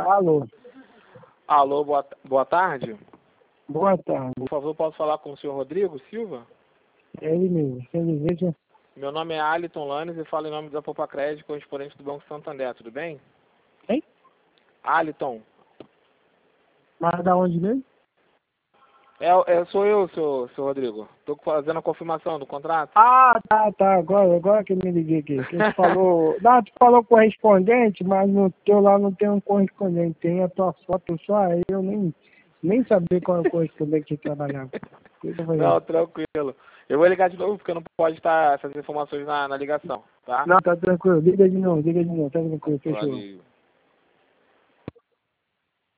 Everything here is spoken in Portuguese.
Alô. Alô, boa tarde. Boa tarde. Por favor, posso falar com o senhor Rodrigo Silva? É ele mesmo. Quer dizer, Meu nome é Aliton Lanes e falo em nome da Poupa Crédito, correspondente do Banco Santander, tudo bem? hein? Aliton. Mas da onde mesmo? Sou eu, seu Rodrigo. Estou fazendo a confirmação do contrato. Ah, tá. Agora que eu me liguei aqui. Que tu falou. Não, tu falou correspondente, mas no teu lá não tem um correspondente. Tem a tua foto só aí, eu nem sabia qual é o correspondente que trabalhava. Não, tranquilo. Eu vou ligar de novo porque não pode estar essas informações na ligação, tá? Não, tá tranquilo. Liga de novo, tá tranquilo. Fechou. Valeu.